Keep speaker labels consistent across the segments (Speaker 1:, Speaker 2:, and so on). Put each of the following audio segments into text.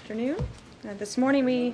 Speaker 1: afternoon. This morning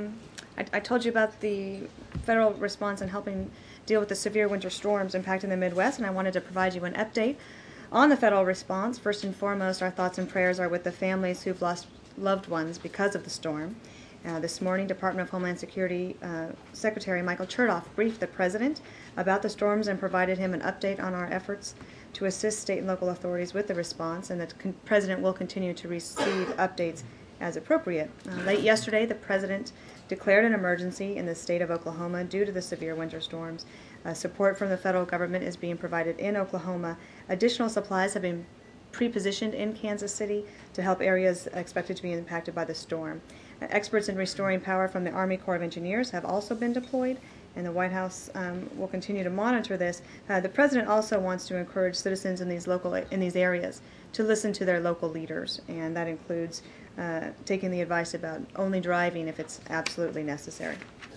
Speaker 1: I told you about the federal response in helping deal with the severe winter storms impacting the Midwest, and I wanted to provide you an update on the federal response. First and foremost, our thoughts and prayers are with the families who've lost loved ones because of the storm. This morning, Department of Homeland Security Secretary Michael Chertoff briefed the President about the storms and provided him an update on our efforts to assist state and local authorities with the response, and the President will continue to receive updates as appropriate. Late yesterday, the President declared an emergency in the state of Oklahoma due to the severe winter storms. Support from the federal government is being provided in Oklahoma. Additional supplies have been pre-positioned in Kansas City to help areas expected to be impacted by the storm. Experts in restoring power from the Army Corps of Engineers have also been deployed, and the White House will continue to monitor this. The President also wants to encourage citizens in these areas to listen to their local leaders, and that includes taking the advice about only driving if it's absolutely necessary.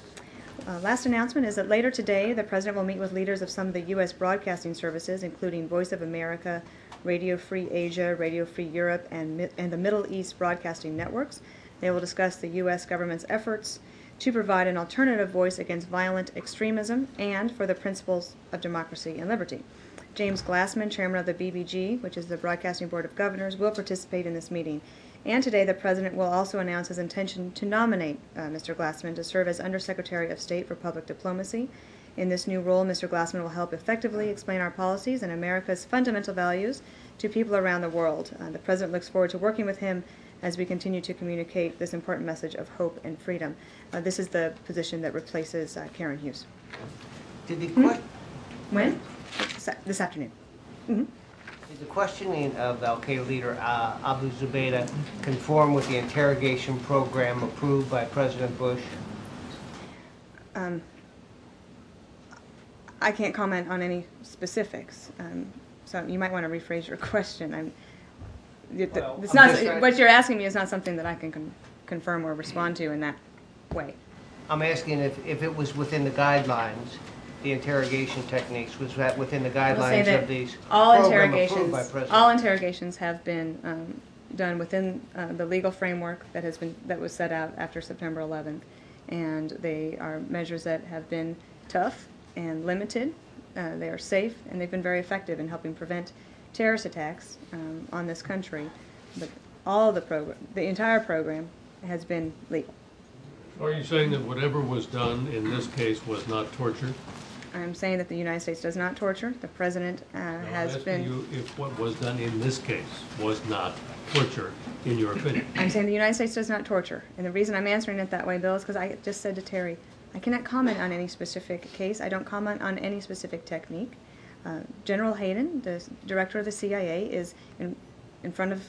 Speaker 1: Last announcement is that later today, the President will meet with leaders of some of the U.S. broadcasting services, including Voice of America, Radio Free Asia, Radio Free Europe, and the Middle East broadcasting networks. They will discuss the U.S. government's efforts to provide an alternative voice against violent extremism and for the principles of democracy and liberty. James Glassman, chairman of the BBG, which is the Broadcasting Board of Governors, will participate in this meeting. And today the President will also announce his intention to nominate Mr. Glassman to serve as Undersecretary of State for Public Diplomacy. In this new role, Mr. Glassman will help effectively explain our policies and America's fundamental values to people around the world. The President looks forward to working with him as we continue to communicate this important message of hope and freedom. This is the position that replaces Karen Hughes.
Speaker 2: Did the question
Speaker 1: When? This afternoon.
Speaker 2: Did the questioning of Al-Qaeda leader Abu Zubaydah conform with the interrogation program approved by President Bush?
Speaker 1: I can't comment on any specifics, so you might want to rephrase your question. What you're asking me is not something that I can confirm or respond to in that way.
Speaker 2: I'm asking if it was within the guidelines, the interrogation techniques, was that within the guidelines of these program approved by President?
Speaker 1: All interrogations have been done within the legal framework that was set out after September 11th, and they are measures that have been tough and limited. They are safe, and they've been very effective in helping prevent terrorist attacks on this country. But all of the entire program has been legal.
Speaker 3: Are you saying that whatever was done in this case was not torture?
Speaker 1: I'm saying that the United States does not torture. The President has been...
Speaker 3: I'm asking you if what was done in this case was not torture, in your opinion.
Speaker 1: I'm saying the United States does not torture. And the reason I'm answering it that way, Bill, is because I just said to Terry, I cannot comment on any specific case. I don't comment on any specific technique. General Hayden, the director of the CIA, is in front of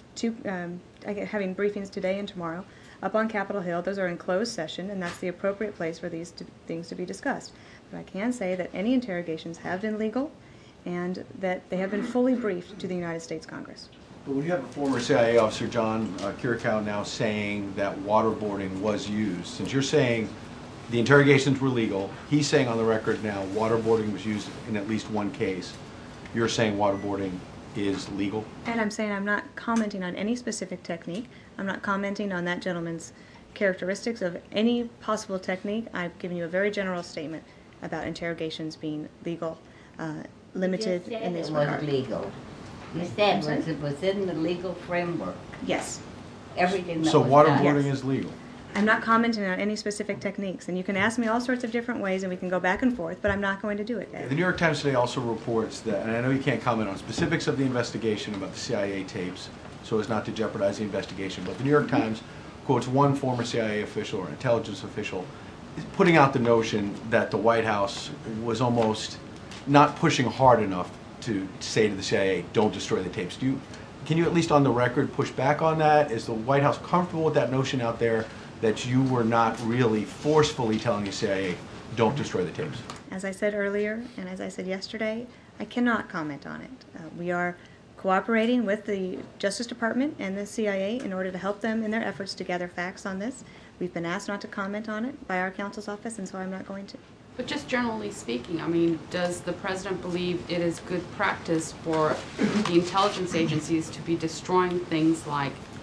Speaker 1: having briefings today and tomorrow up on Capitol Hill. Those are in closed session, and that's the appropriate place for these things to be discussed. But I can say that any interrogations have been legal and that they have been fully briefed to the United States Congress.
Speaker 4: But when you have a former CIA officer, John Kirikow, now saying that waterboarding was used, since you're saying the interrogations were legal, he's saying on the record now waterboarding was used in at least one case. You're saying waterboarding is legal? And
Speaker 1: I'm saying I'm not commenting on any specific technique. I'm not commenting on that gentleman's characteristics of any possible technique. I've given you a very general statement about interrogations being legal, limited in this regard.
Speaker 5: It was legal. You said it was within the legal framework.
Speaker 1: Yes.
Speaker 5: Everything that
Speaker 4: so
Speaker 5: was
Speaker 4: waterboarding
Speaker 5: done.
Speaker 4: is legal?
Speaker 1: I'm not commenting on any specific techniques, and you can ask me all sorts of different ways and we can go back and forth, but I'm not going to do it.
Speaker 4: The New York Times today also reports that, and I know you can't comment on specifics of the investigation about the CIA tapes so as not to jeopardize the investigation, but the New York Times quotes one former CIA official or intelligence official putting out the notion that the White House was almost not pushing hard enough to say to the CIA, don't destroy the tapes. Can you at least on the record push back on that? Is the White House comfortable with that notion out there that you were not really forcefully telling the CIA, don't destroy the tapes?
Speaker 1: As I said earlier, and as I said yesterday, I cannot comment on it. We are cooperating with the Justice Department and the CIA in order to help them in their efforts to gather facts on this. We've been asked not to comment on it by our counsel's office, and so I'm not going to.
Speaker 6: But just generally speaking, I mean, does the President believe it is good practice for the intelligence agencies to be destroying things like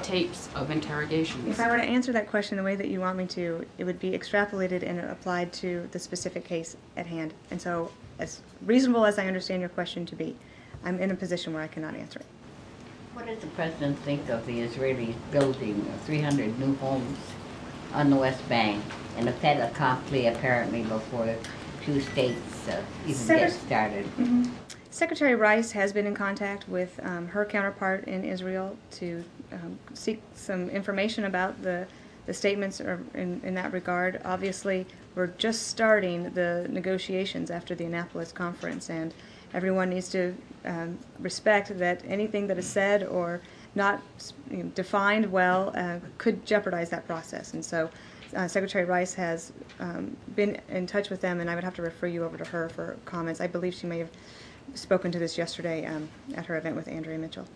Speaker 6: tapes of interrogations?
Speaker 1: If I were to answer that question the way that you want me to, it would be extrapolated and applied to the specific case at hand. And so, as reasonable as I understand your question to be, I'm in a position where I cannot answer it.
Speaker 5: What does the president think of the Israelis building 300 new homes on the West Bank and a fait accompli apparently before a few states even get started?
Speaker 1: Mm-hmm. Secretary Rice has been in contact with her counterpart in Israel to seek some information about the statements in that regard. Obviously, we're just starting the negotiations after the Annapolis conference, and everyone needs to respect that anything that is said or not defined well could jeopardize that process. And so Secretary Rice has been in touch with them, and I would have to refer you over to her for comments. I believe she may have spoken to this yesterday at her event with Andrea Mitchell.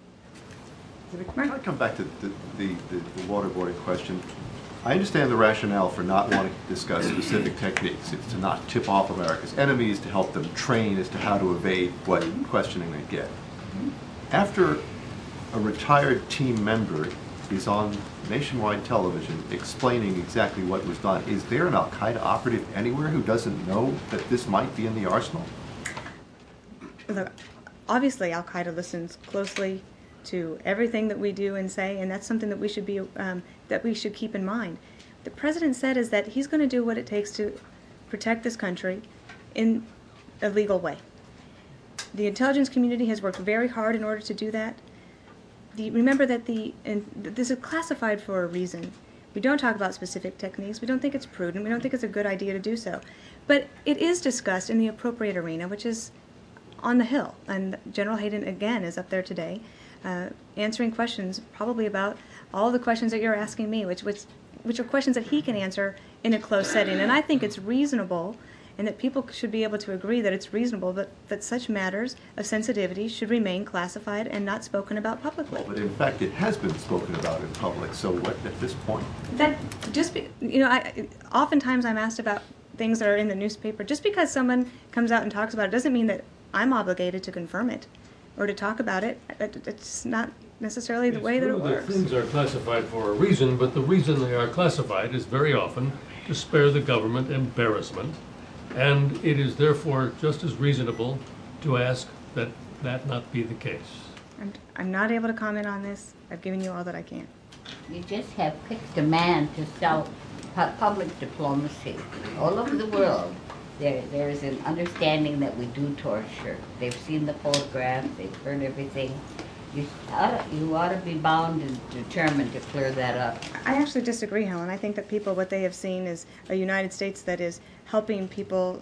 Speaker 7: Can I come back to the waterboarding question? I understand the rationale for not wanting to discuss specific techniques. It's to not tip off America's enemies, to help them train as to how to evade what questioning they get. After a retired team member is on nationwide television explaining exactly what was done, is there an Al-Qaeda operative anywhere who doesn't know that this might be in the arsenal?
Speaker 1: Look, obviously Al-Qaeda listens closely to everything that we do and say, and that's something that we should keep in mind. The president said is that he's going to do what it takes to protect this country in a legal way. The intelligence community has worked very hard in order to do that. Remember that this is classified for a reason. We don't talk about specific techniques. We don't think it's prudent. We don't think it's a good idea to do so. But it is discussed in the appropriate arena, which is on the Hill. And General Hayden, again, is up there today answering questions probably about all the questions that you're asking me, which are questions that he can answer in a closed setting. And I think it's reasonable, and that people should be able to agree that it's reasonable that such matters of sensitivity should remain classified and not spoken about publicly.
Speaker 7: But in fact, it has been spoken about in public, so what at this point?
Speaker 1: That just oftentimes I'm asked about things that are in the newspaper. Just because someone comes out and talks about it doesn't mean that I'm obligated to confirm it or to talk about it. It's not necessarily the way that it works.
Speaker 3: Things are classified for a reason, but the reason they are classified is very often to spare the government embarrassment. And it is therefore just as reasonable to ask that that not be the case.
Speaker 1: I'm not able to comment on this. I've given you all that I can.
Speaker 5: You just have picked a man to sell public diplomacy. All over the world, there is an understanding that we do torture. They've seen the photographs, they've heard everything. You ought to be bound and determined to clear that up.
Speaker 1: I actually disagree, Helen. I think that what they have seen is a United States that is helping people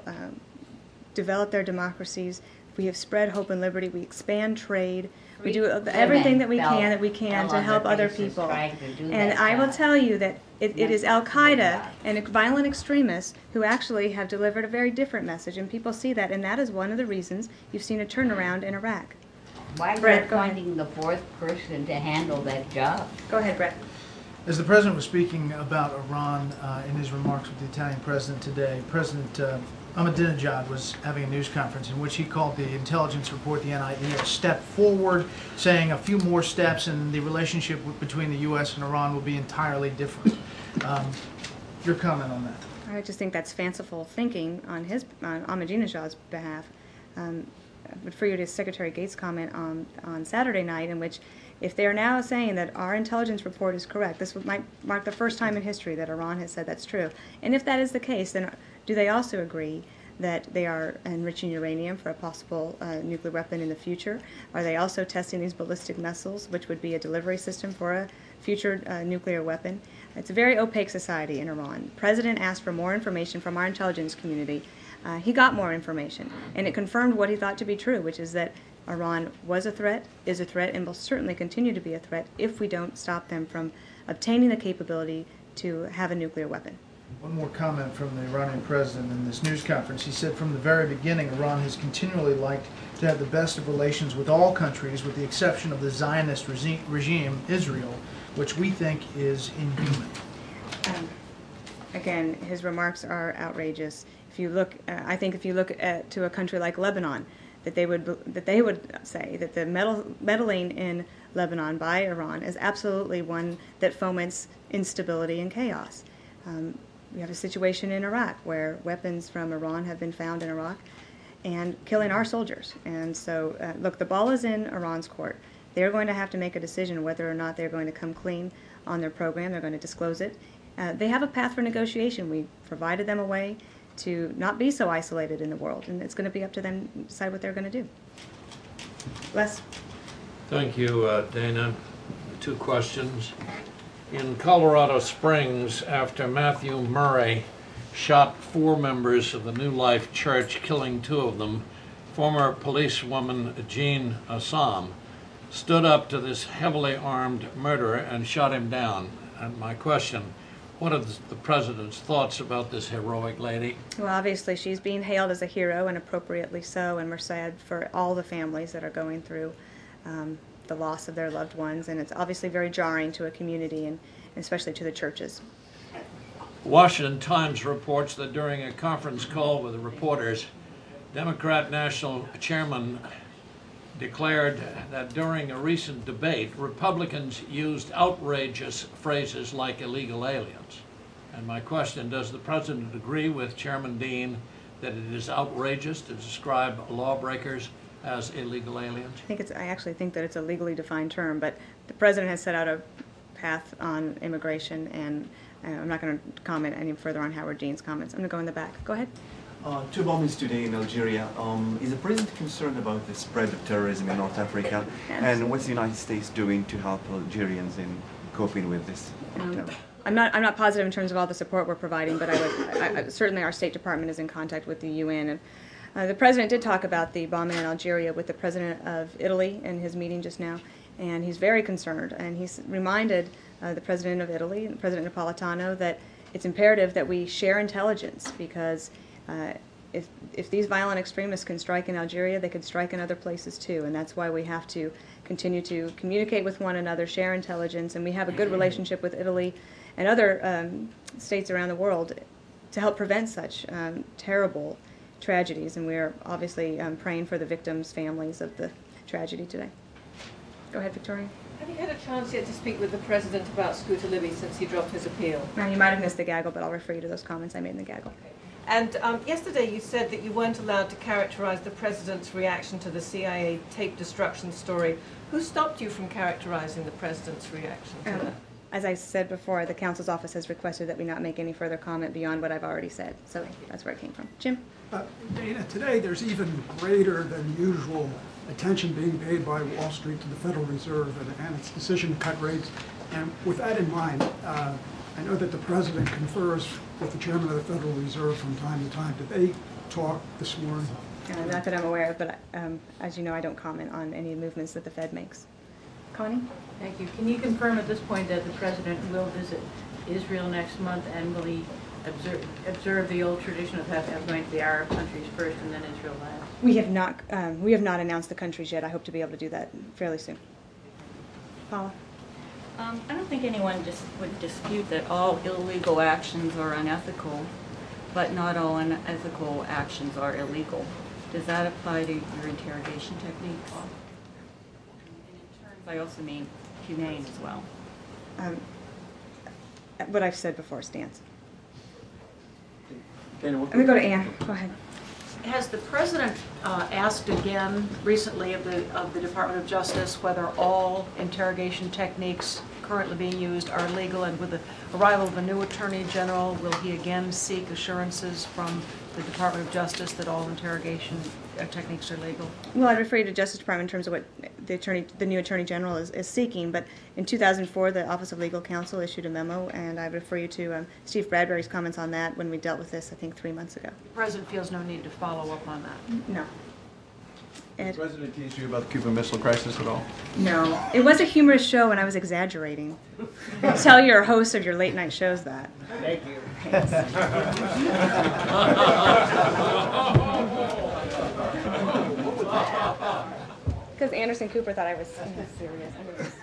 Speaker 1: develop their democracies. We have spread hope and liberty. We expand trade. We do everything that we can to help other people. And I will tell you that it is Al-Qaeda and violent extremists who actually have delivered a very different message, and people see that, and that is one of the reasons you've seen a turnaround in Iraq.
Speaker 5: Why are
Speaker 1: Brett,
Speaker 5: you
Speaker 1: go ahead.
Speaker 5: finding the fourth person to handle that job?
Speaker 1: Go ahead, Brett.
Speaker 8: As the president was speaking about Iran in his remarks with the Italian president today, President Ahmadinejad was having a news conference in which he called the intelligence report, the NIE, a step forward, saying a few more steps and the relationship between the U.S. and Iran will be entirely different. Your comment on that?
Speaker 1: I just think that's fanciful thinking on Ahmadinejad's behalf. I would refer you to Secretary Gates' comment on Saturday night, in which, if they are now saying that our intelligence report is correct, this might mark the first time in history that Iran has said that's true. And if that is the case, then do they also agree that they are enriching uranium for a possible nuclear weapon in the future? Are they also testing these ballistic missiles, which would be a delivery system for a future nuclear weapon? It's a very opaque society in Iran. The president asked for more information from our intelligence community. He got more information, and it confirmed what he thought to be true, which is that Iran was a threat, is a threat, and will certainly continue to be a threat if we don't stop them from obtaining the capability to have a nuclear weapon.
Speaker 8: One more comment from the Iranian president in this news conference. He said from the very beginning, Iran has continually liked to have the best of relations with all countries, with the exception of the Zionist regime, Israel, which we think is inhuman.
Speaker 1: Again, his remarks are outrageous. If you look, I think if you look to a country like Lebanon, that they would say that the meddling in Lebanon by Iran is absolutely one that foments instability and chaos. We have a situation in Iraq where weapons from Iran have been found in Iraq and killing our soldiers. And so, look, the ball is in Iran's court. They're going to have to make a decision whether or not they're going to come clean on their program. They're going to disclose it. They have a path for negotiation. We provided them a way to not be so isolated in the world, and it's going to be up to them to decide what they're going to do. Les?
Speaker 9: Thank you, Dana. 2 questions. In Colorado Springs, after Matthew Murray shot 4 members of the New Life Church, killing 2 of them, former policewoman Jean Assam stood up to this heavily armed murderer and shot him down. And my question, what are the President's thoughts about this heroic lady?
Speaker 1: Well, obviously she's being hailed as a hero, and appropriately so, and we're sad for all the families that are going through the loss of their loved ones, and it's obviously very jarring to a community and especially to the churches.
Speaker 9: Washington Times reports that during a conference call with the reporters, Democrat National Chairman declared that during a recent debate, Republicans used outrageous phrases like illegal aliens. And my question, does the President agree with Chairman Dean that it is outrageous to describe lawbreakers as illegal aliens?
Speaker 1: I actually think that it's a legally defined term, but the President has set out a path on immigration, and I'm not going to comment any further on Howard Dean's comments. I'm going to go in the back. Go ahead.
Speaker 10: 2 bombings today in Algeria. Is the President concerned about the spread of terrorism in North Africa?
Speaker 1: Yes.
Speaker 10: And what's the United States doing to help Algerians in coping with this?
Speaker 1: I'm not positive in terms of all the support we're providing, but certainly our State Department is in contact with the UN. And the President did talk about the bombing in Algeria with the President of Italy in his meeting just now, and he's very concerned. And he's reminded the President of Italy, President Napolitano, that it's imperative that we share intelligence, because if these violent extremists can strike in Algeria, they could strike in other places too, and that's why we have to continue to communicate with one another, share intelligence, and we have a good relationship with Italy and other states around the world to help prevent such terrible tragedies, and we're obviously praying for the victims' families of the tragedy today. Go ahead, Victoria.
Speaker 11: Have you had a chance yet to speak with the President about Scooter Libby since he dropped his appeal?
Speaker 1: Now, you might have missed the gaggle, but I'll refer you to those comments I made in the gaggle.
Speaker 11: And yesterday you said that you weren't allowed to characterize the President's reaction to the CIA tape destruction story. Who stopped you from characterizing the President's reaction to that?
Speaker 1: As I said before, the counsel's office has requested that we not make any further comment beyond what I've already said. So that's where it came from. Jim?
Speaker 12: Dana, today there's even greater than usual attention being paid by Wall Street to the Federal Reserve and its decision to cut rates. And with that in mind, I know that the President confers with the Chairman of the Federal Reserve from time to time. Did they talk this morning?
Speaker 1: Not that I'm aware of, but as you know, I don't comment on any movements that the Fed makes. Connie?
Speaker 13: Thank you. Can you confirm at this point that the President will visit Israel next month, and will he observe the old tradition of going to the Arab countries first and then Israel last?
Speaker 1: We have not announced the countries yet. I hope to be able to do that fairly soon. Paula?
Speaker 14: I don't think anyone would dispute that all illegal actions are unethical, but not all unethical actions are illegal. Does that apply to your interrogation techniques? And in terms, I also mean humane as well.
Speaker 1: What I've said before stands.
Speaker 10: Dana,
Speaker 1: Let me go to Anne. Go ahead.
Speaker 15: Has the President asked again recently of the Department of Justice whether all interrogation techniques currently being used are legal, and with the arrival of a new Attorney General, will he again seek assurances from the Department of Justice that all interrogation techniques are legal?
Speaker 1: Well, I'd refer you to Justice Department in terms of what the new Attorney General is seeking, but in 2004 the Office of Legal Counsel issued a memo, and I'd refer you to Steve Bradbury's comments on that when we dealt with this, I think, 3 months ago.
Speaker 15: The President feels no need to follow up on that?
Speaker 1: No.
Speaker 4: Did the President tease you about the Cuban Missile Crisis at all?
Speaker 1: No. It was a humorous show, and I was exaggerating. Tell your host of your late night shows that.
Speaker 2: Thank you.
Speaker 1: Because Anderson Cooper thought I was serious.